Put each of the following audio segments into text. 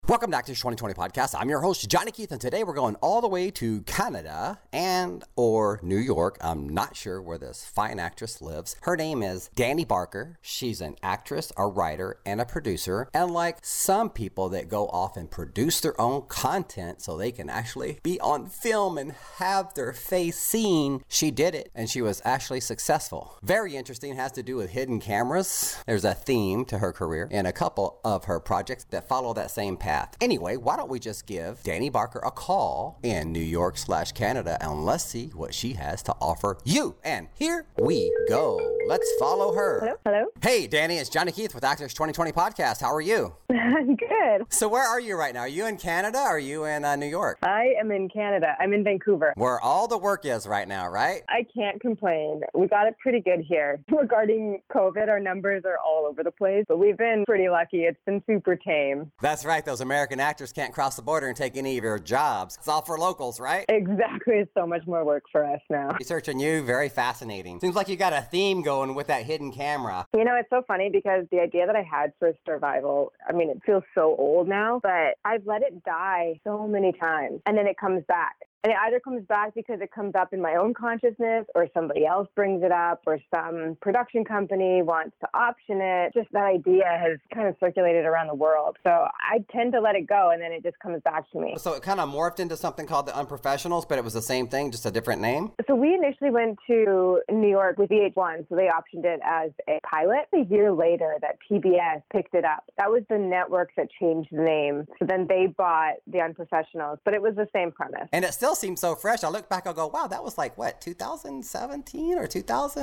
Welcome back to the 2020 podcast. I'm your host, Johnny Keith, and today we're going all the way to Canada and or New York. I'm not sure where this fine actress lives. Her name is Dani Barker. She's an actress, a writer, and a producer. And like some people that go off and produce their own content so they can actually be on film and have their face seen, she did it, and she was actually successful. Very interesting, has to do with hidden cameras. There's a theme to her career and a couple of her projects that follow that same path. Anyway, why don't we just give Dani Barker a call in New York/Canada and let's see what she has to offer you. And here we go. Let's follow her. Hello. Hey, Dani, it's Johnny Keith with Actors 2020 Podcast. How are you? I'm good. So where are you right now? Are you in Canada or are you in New York? I am in Canada. I'm in Vancouver. Where all the work is right now, right? I can't complain. We got it pretty good here. Regarding COVID, our numbers are all over the place, but we've been pretty lucky. It's been super tame. That's right. Those American actors can't cross the border and take any of your jobs. It's all for locals, right? Exactly. It's so much more work for us now. Research on you, very fascinating. Seems like you got a theme going with that hidden camera. You know, it's so funny because the idea that I had for Survival, I mean, it feels so old now, but I've let it die so many times and then it comes back. And it either comes back because it comes up in my own consciousness or somebody else brings it up or some production company wants to option it. Just that idea has kind of circulated around the world. So I tend to let it go and then it just comes back to me. So it kind of morphed into something called The Unprofessionals, but it was the same thing, just a different name? So we initially went to New York with VH1, so they optioned it as a pilot. A year later that PBS picked it up. That was the network that changed the name. So then they bought The Unprofessionals, but it was the same premise. And it still seems so fresh. I look back, I'll go, wow, that was like, what, 2017 or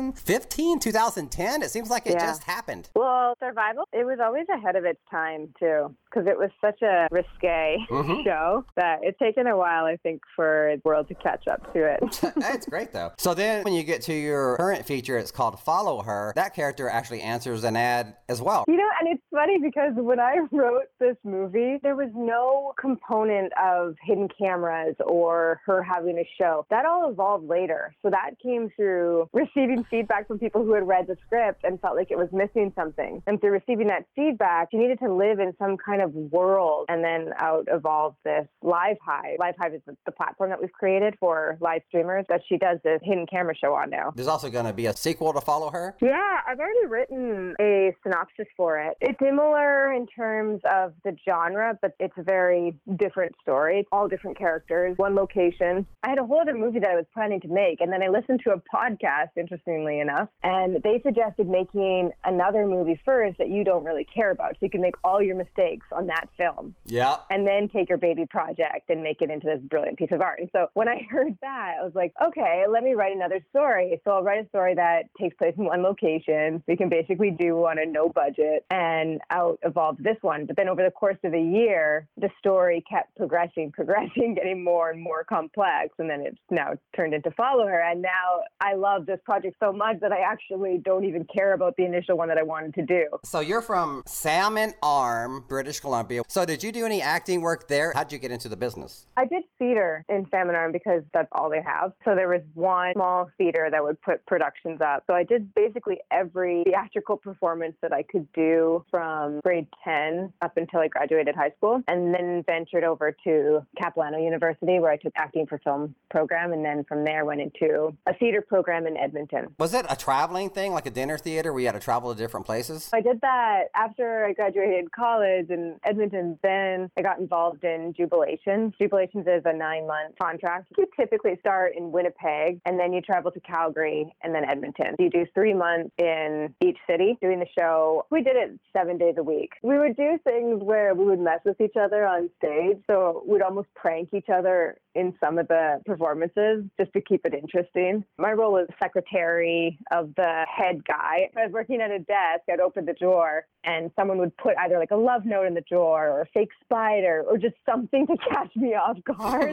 2015, 2010? It seems like it just happened. Well, Survival, it was always ahead of its time, too, because it was such a risque show that it's taken a while, I think, for the world to catch up to it. That's great, though. So then when you get to your current feature, it's called Follow Her. That character actually answers an ad as well. You know, and it's funny because when I wrote this movie, there was no component of hidden cameras or her having a show. That all evolved later. So that came through receiving feedback from people who had read the script and felt like it was missing something. And through receiving that feedback, you needed to live in some kind of world. And then out evolved this Live Hive. Live Hive is the platform that we've created for live streamers that she does this hidden camera show on now. There's also going to be a sequel to Follow Her? Yeah, I've already written a synopsis for it. It's similar in terms of the genre, but it's a very different story. All different characters, one location. I had a whole other movie that I was planning to make, and then I listened to a podcast, interestingly enough, and they suggested making another movie first that you don't really care about, so you can make all your mistakes on that film. Yeah. And then take your baby project and make it into this brilliant piece of art. And so when I heard that, I was like, okay, let me write another story. So I'll write a story that takes place in one location. We can basically do on a no budget, and out evolved this one. But then over the course of a year, the story kept progressing, getting more and more complex, and then it's now turned into Follow Her. And now I love this project so much that I actually don't even care about the initial one that I wanted to do. So you're from Salmon Arm, British Columbia. So did you do any acting work there? How'd you get into the business? I did theater in Salmon Arm because that's all they have. So there was one small theater that would put productions up. So I did basically every theatrical performance that I could do from grade 10 up until I graduated high school, and then ventured over to Capilano University where I took acting for film program, and then from there went into a theater program in Edmonton. Was it a traveling thing, like a dinner theater where you had to travel to different places? I did that after I graduated college in Edmonton. Then I got involved in Jubilations. Jubilations is a 9-month contract. You typically start in Winnipeg, and then you travel to Calgary, and then Edmonton. You do 3 months in each city doing the show. We did it 7 days a week. We would do things where we would mess with each other on stage, so we'd almost prank each other in some of the performances just to keep it interesting. My role was secretary of the head guy. If I was working at a desk, I'd open the drawer and someone would put either like a love note in the drawer or a fake spider or just something to catch me off guard.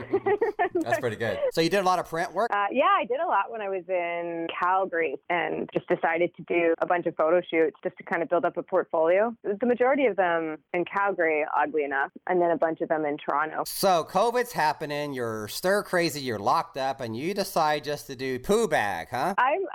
That's pretty good. So you did a lot of print work? Yeah, I did a lot when I was in Calgary and just decided to do a bunch of photo shoots just to kind of build up a portfolio. The majority of them in Calgary, oddly enough, and then a bunch of them in Toronto. So COVID's happening, you're stir crazy, you're locked up, and you decide just to do poo bag, huh? I'm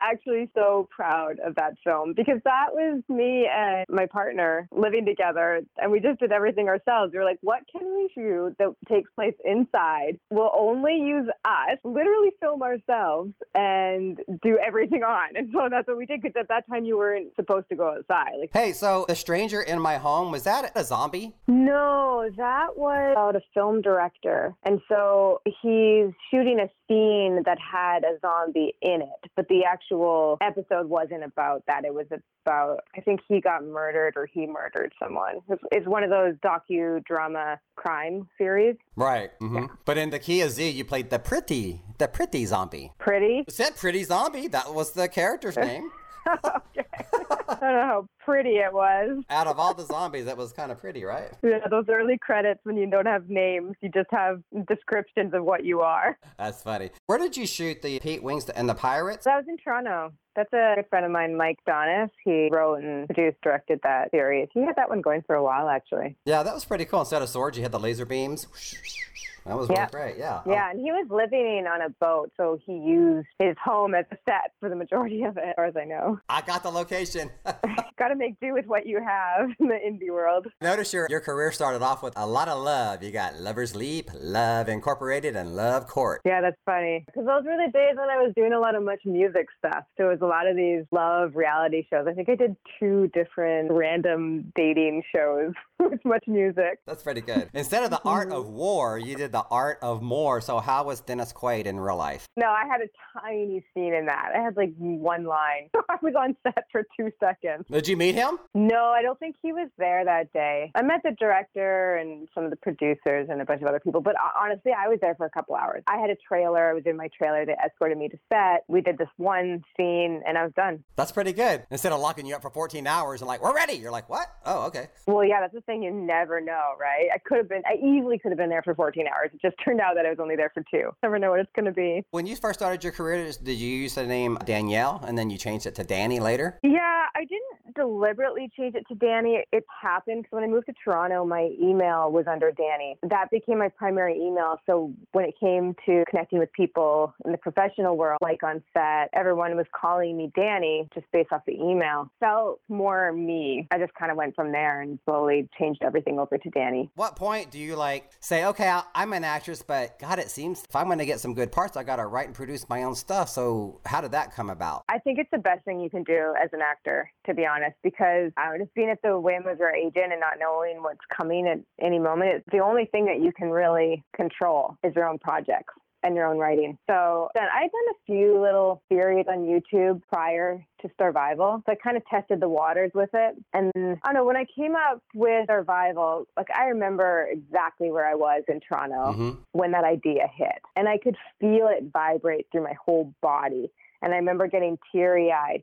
actually so proud of that film because that was me and my partner living together, and we just did everything ourselves. We were like, what can we shoot that takes place inside? We'll only use us, literally film ourselves, and do everything on. And so that's what we did, because at that time you weren't supposed to go outside. Like, hey, so The Stranger in My Home, was that a zombie? no, that was about a film director. And so he's shooting a scene that had a zombie in it, but the actual episode wasn't about that. It was about, I think he got murdered or he murdered someone. It's one of those docudrama crime series. Right. Mm-hmm. Yeah. But in The Key of Z, you played the pretty zombie. Pretty? It said pretty zombie. That was the character's name. Okay. I don't know how pretty it was. Out of all the zombies, that was kind of pretty, right? Yeah, those early credits when you don't have names, you just have descriptions of what you are. That's funny. Where did you shoot the Pete Wings and the Pirates? That was in Toronto. That's a good friend of mine, Mike Donis. He wrote and produced, directed that series. He had that one going for a while, actually. Yeah, that was pretty cool. Instead of swords, you had the laser beams. That was really great, yeah. Yeah, and he was living on a boat, so he used his home as a set for the majority of it, as far as I know. I got the location. Got to make do with what you have in the indie world. Notice your career started off with a lot of love. You got Lover's Leap, Love Incorporated, and Love Court. Yeah, that's funny. Because those were the days when I was doing a lot of much music stuff. So it was a lot of these love reality shows. I think I did 2 different random dating shows with much music. That's pretty good. Instead of the art of war, you did the art of more. So how was Dennis Quaid in real life? No, I had a tiny scene in that. I had like one line. I was on set for 2 seconds. Did you meet him? No, I don't think he was there that day. I met the director and some of the producers and a bunch of other people, but honestly, I was there for a couple hours. I had a trailer. I was in my trailer. They escorted me to set. We did this one scene and I was done. That's pretty good. Instead of locking you up for 14 hours and like, we're ready. You're like, what? Oh, okay. Well, yeah, that's the thing. You never know, right? I easily could have been there for 14 hours. It just turned out that I was only there for 2. Never know what it's going to be. When you first started your career, did you use the name Danielle and then you changed it to Danny later? Yeah, I didn't deliberately change it to Danny. It happened because when I moved to Toronto, my email was under Danny. That became my primary email. So when it came to connecting with people in the professional world, like on set, everyone was calling me Danny just based off the email. Felt more me. I just kind of went from there and slowly changed everything over to Danny. What point do you say, okay, I'm an actress, but God, it seems if I'm going to get some good parts, I got to write and produce my own stuff. So how did that come about? I think it's the best thing you can do as an actor, to be honest, because just being at the whim of your agent and not knowing what's coming at any moment, the only thing that you can really control is your own projects and your own writing. So then I'd done a few little series on YouTube prior to Survival. So I kind of tested the waters with it. And I don't know, when I came up with Survival, I remember exactly where I was in Toronto when that idea hit. And I could feel it vibrate through my whole body. And I remember getting teary-eyed.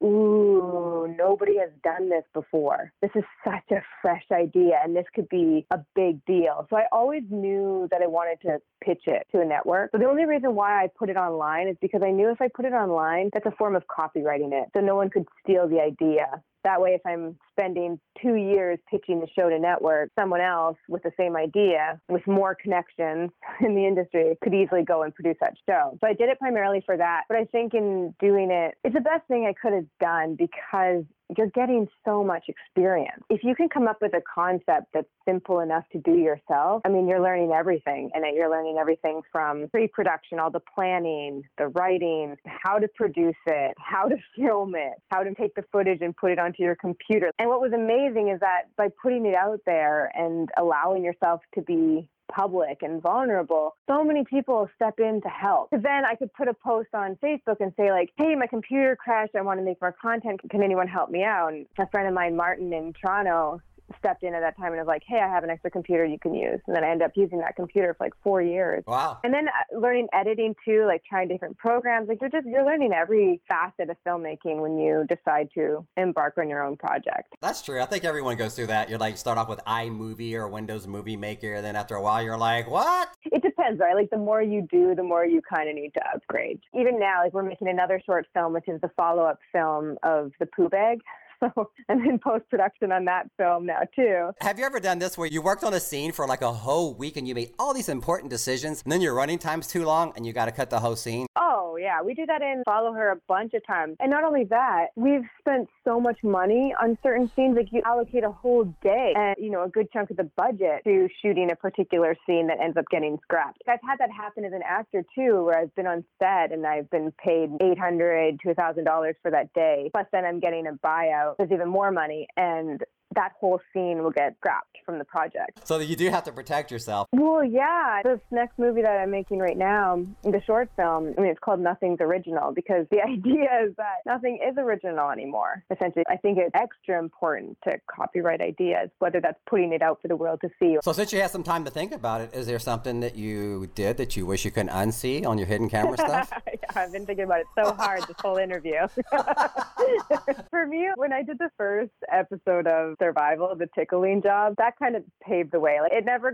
Ooh, nobody has done this before. This is such a fresh idea, and this could be a big deal. So I always knew that I wanted to pitch it to a network. But the only reason why I put it online is because I knew if I put it online, that's a form of copywriting it. So no one could steal the idea. That way, if I'm spending 2 years pitching the show to network, someone else with the same idea, with more connections in the industry, could easily go and produce that show. So I did it primarily for that. But I think in doing it, it's the best thing I could have done because you're getting so much experience. If you can come up with a concept that's simple enough to do yourself, I mean, you're learning everything. And you're learning everything from pre-production, all the planning, the writing, how to produce it, how to film it, how to take the footage and put it onto your computer. And what was amazing is that by putting it out there and allowing yourself to be public and vulnerable, so many people step in to help. Because then I could put a post on Facebook and say hey, my computer crashed. I want to make more content. Can anyone help me out? And a friend of mine, Martin in Toronto, stepped in at that time and was like, hey, I have an extra computer you can use. And then I ended up using that computer for 4 years. Wow. And then learning editing too, trying different programs. You're learning every facet of filmmaking when you decide to embark on your own project. That's true. I think everyone goes through that. You're start off with iMovie or Windows Movie Maker. And then after a while, you're like, what? It depends, right? The more you do, the more you kind of need to upgrade. Even now, we're making another short film, which is the follow-up film of The Poo Bag. So I'm in post-production on that film now, too. Have you ever done this where you worked on a scene for a whole week and you made all these important decisions and then your running time's too long and you got to cut the whole scene? Oh, Oh, yeah. We do that in Follow Her a bunch of times. And not only that, we've spent so much money on certain scenes. Like, you allocate a whole day and, a good chunk of the budget to shooting a particular scene that ends up getting scrapped. I've had that happen as an actor, too, where I've been on set and I've been paid $800 to $1,000 for that day. Plus, then I'm getting a buyout. There's even more money. And that whole scene will get scrapped from the project. So you do have to protect yourself. Well, yeah. This next movie that I'm making right now, the short film, it's called Nothing's Original, because the idea is that nothing is original anymore. Essentially, I think it's extra important to copyright ideas, whether that's putting it out for the world to see. So since you had some time to think about it, is there something that you did that you wish you could unsee on your hidden camera stuff? I've been thinking about it so hard this whole interview. For me, when I did the first episode of Survival, the tickling job, that kind of paved the way. Like,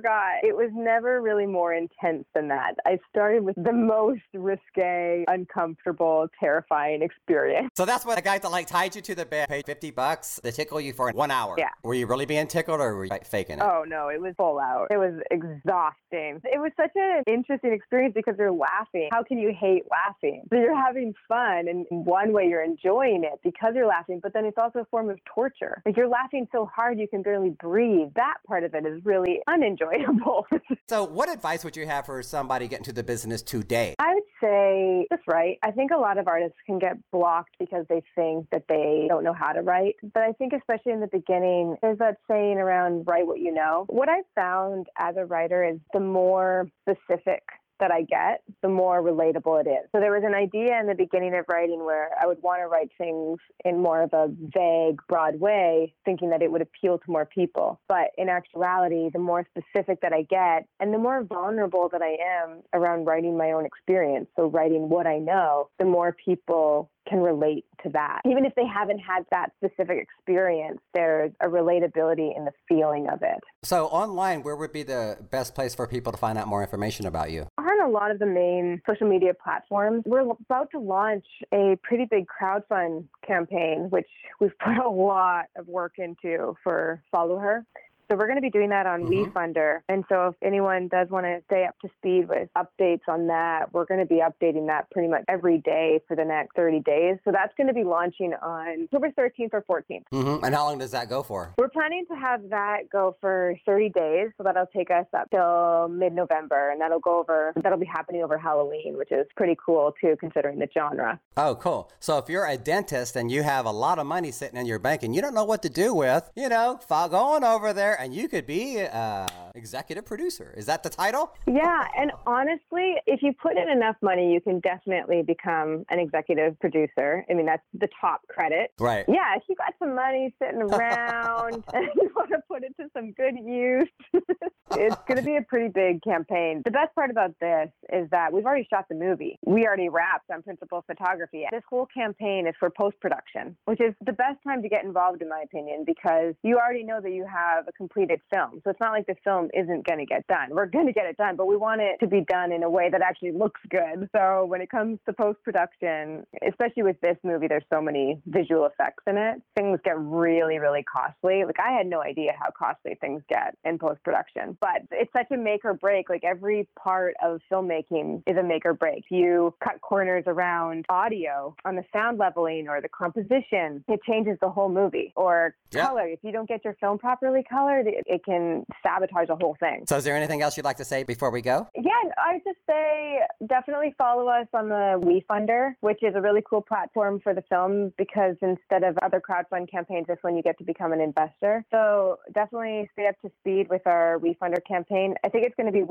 it was never really more intense than that. I started with the most risque, uncomfortable, terrifying experience. So that's what the guy that tied you to the bed, paid $50 to tickle you for 1 hour. Yeah. Were you really being tickled or were you faking it? Oh, no, it was full out. It was exhausting. It was such an interesting experience because you're laughing. How can you hate laughing? So you're having fun, and in one way you're enjoying it because you're laughing, but then it's also a form of torture. Like, you're laughing so hard you can barely breathe. That part of it is really unenjoyable. So what advice would you have for somebody getting to the business today? I would say that's right. I think a lot of artists can get blocked because they think that they don't know how to write. But I think especially in the beginning, there's that saying around write what you know. What I've found as a writer is the more specific that I get, the more relatable it is. So there was an idea in the beginning of writing where I would want to write things in more of a vague, broad way, thinking that it would appeal to more people. But in actuality, the more specific that I get and the more vulnerable that I am around writing my own experience, so writing what I know, the more people can relate to that. Even if they haven't had that specific experience, there's a relatability in the feeling of it. So online, where would be the best place for people to find out more information about you? On a lot of the main social media platforms, we're about to launch a pretty big crowdfund campaign, which we've put a lot of work into for Follow Her. So we're going to be doing that on WeFunder. And so if anyone does want to stay up to speed with updates on that, we're going to be updating that pretty much every day for the next 30 days. So that's going to be launching on October 13th or 14th. And how long does that go for? We're planning to have that go for 30 days. So that'll take us up till mid-November. And that'll be happening over Halloween, which is pretty cool too, considering the genre. Oh, cool. So if you're a dentist and you have a lot of money sitting in your bank and you don't know what to do with, go on over there and you could be executive producer. Is that the title? Yeah. And honestly, if you put in enough money, you can definitely become an executive producer. I mean, that's the top credit. Right. Yeah. If you got some money sitting around and you want to put it to some good use, it's going to be a pretty big campaign. The best part about this is that we've already shot the movie. We already wrapped on principal photography. This whole campaign is for post-production, which is the best time to get involved, in my opinion, because you already know that you have a completed film. So it's not like the film isn't going to get done. We're going to get it done, but we want it to be done in a way that actually looks good. So when it comes to post-production, especially with this movie, there's so many visual effects in it. Things get really, really costly. Like, I had no idea how costly things get in post-production, but it's such a make or break. Like, every part of filmmaking is a make or break. You cut corners around audio on the sound leveling or the composition. It changes the whole movie. Or color. If you don't get your film properly colored, it can sabotage the whole thing. So is there anything else you'd like to say before we go? Yeah, I just say definitely follow us on the WeFunder, which is a really cool platform for the film, because instead of other crowdfund campaigns, this one you get to become an investor. So definitely stay up to speed with our WeFunder campaign. I think it's going to be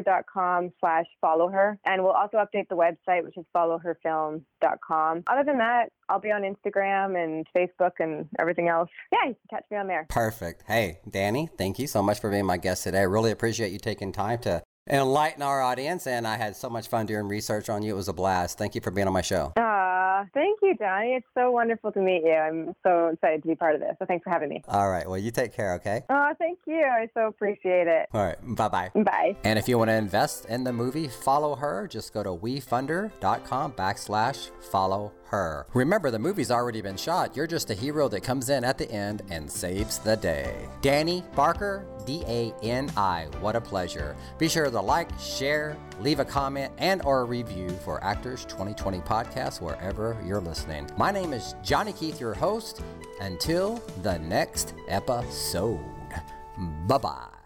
WeFunder.com/followher. And we'll also update the website, which is followherfilm.com. Other than that, I'll be on Instagram and Facebook and everything else. Yeah, you can catch me on there. Perfect. Hey, Dani, thank you so much for being my guest today. I really appreciate you taking time to enlighten our audience, and I had so much fun doing research on you. It was a blast. Thank you for being on my show. Thank you. you, Johnny. It's so wonderful to meet you. I'm so excited to be part of this. So thanks for having me. All right. Well, you take care, okay? Oh, thank you. I so appreciate it. All right. Bye-bye. Bye. And if you want to invest in the movie Follow Her, just go to wefunder.com/follow her. Remember, the movie's already been shot. You're just a hero that comes in at the end and saves the day. Dani Barker, D-A-N-I. What a pleasure. Be sure to like, share, leave a comment, and or a review for Actors 2020 Podcast wherever you're listening. My name is Johnny Keith, your host. Until the next episode. Bye-bye.